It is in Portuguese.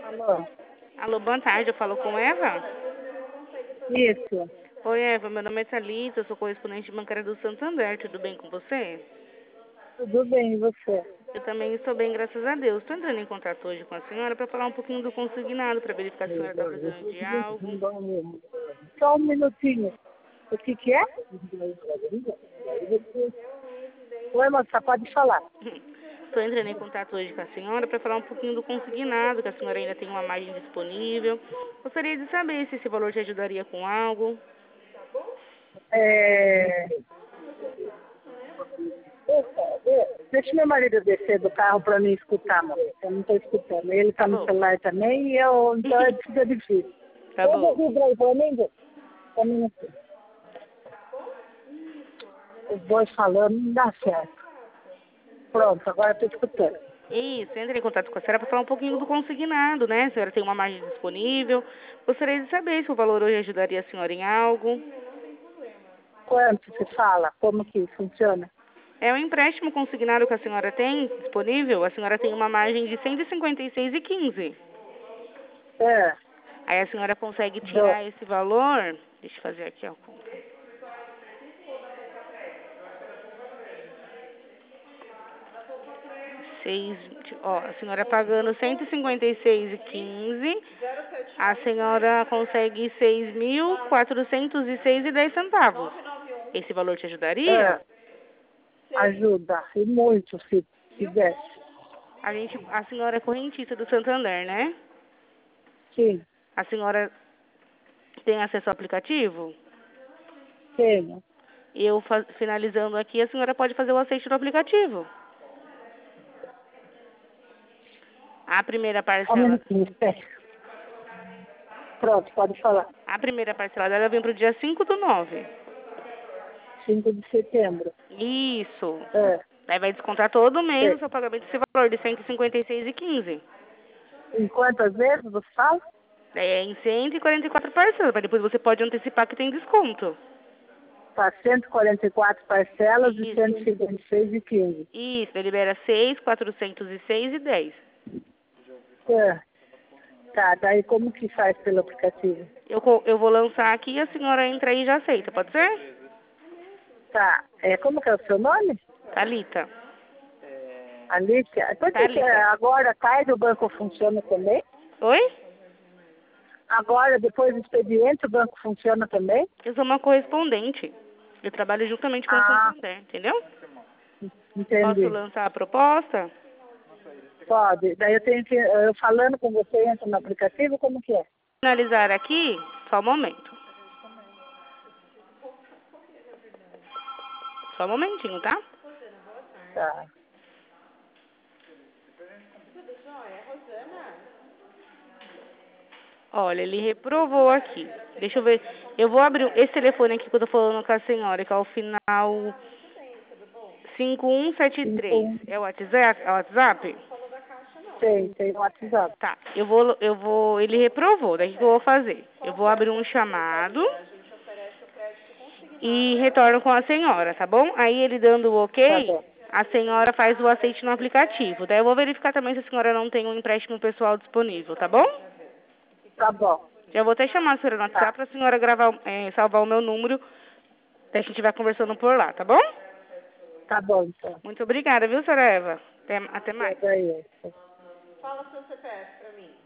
Alô? Alô, boa tarde, eu falo com Eva? Isso. Oi, Eva, meu nome é Thalita, eu sou correspondente bancária do Santander, tudo bem com você? Tudo bem, e você? Eu também estou bem, graças a Deus. Estou entrando em contato hoje com a senhora para falar um pouquinho do consignado, para verificar se a senhora está precisando de algo. Só um minutinho. O que é? Oi, moça, pode falar. Estou entrando em contato hoje com a senhora para falar um pouquinho do consignado, que a senhora ainda tem uma margem disponível. Gostaria de saber se esse valor te ajudaria com algo. É... Deixa meu marido descer do carro para mim escutar, moça. Eu não estou escutando. Ele está Tá no bom. celular também e eu... Então fica difícil. Tá Pega o bom. vidro aí para mim, Gu. Pra mim assim. Os dois falando não dá certo. Pronto, agora estou escutando. Isso, entre em contato com a senhora para falar um pouquinho do consignado, né? A senhora tem uma margem disponível. Gostaria de saber se o valor hoje ajudaria a senhora em algo. Quanto se fala? Como que funciona? É um empréstimo consignado que a senhora tem disponível. A senhora tem uma margem de 156,15. É, Aí a senhora consegue do, tirar esse valor. Deixa eu fazer aqui a conta. A senhora pagando 156,15, a senhora consegue 6.406,10 centavos. Esse valor te ajudaria? é, ajuda, e muito se tivesse. A senhora é correntista do Santander, né? Sim, A senhora tem acesso ao aplicativo? tenho. Finalizando aqui, a senhora pode fazer o aceite do aplicativo. A primeira Só um parcela, minutinho, espera. Pronto, pode falar. a primeira parcela dela vem para o dia 5/9. 5 de setembro. Isso. É, Aí vai descontar todo mês o sei. seu pagamento desse valor de 156,15. Em quantas vezes você fala? Daí é em 144 parcelas, mas depois você pode antecipar que tem desconto. Tá 144 parcelas de Isso. 156,15. Isso, daí libera 6.406,10. É, tá, daí como que faz pelo aplicativo? Eu vou lançar aqui e a senhora entra aí e já aceita, pode ser? Tá, como que é o seu nome? Thalita. Alicia? Por que Thalita. agora tarde o banco funciona também? Oi? Agora, depois do expediente, o banco funciona também? Eu sou uma correspondente. Eu trabalho juntamente com o Ah, Santander, entendeu? Posso entendi. lançar a proposta? Pode. Daí eu tenho que, eu falando com você, entra no aplicativo, como que é? Finalizar aqui, só um momento. Só um momentinho, tá? Tá. Olha, ele reprovou aqui. Deixa eu ver. Eu vou abrir esse telefone aqui que eu tô falando com a senhora, que é o final 5173. 51. É o WhatsApp? É o WhatsApp? Tem no WhatsApp. Tá. Ele reprovou. Daí o que eu vou fazer? Eu vou abrir um chamado e retorno com a senhora, tá bom? Aí ele dando o Tá ok, bom. a senhora faz o aceite no aplicativo. Daí eu vou verificar também se a senhora não tem um empréstimo pessoal disponível, tá bom? Tá bom. Já vou até chamar a senhora no WhatsApp Tá. pra senhora gravar, salvar o meu número, daí a gente vai conversando por lá, tá bom? Tá bom, então. Muito obrigada, viu, senhora Eva? Até mais. Pega aí.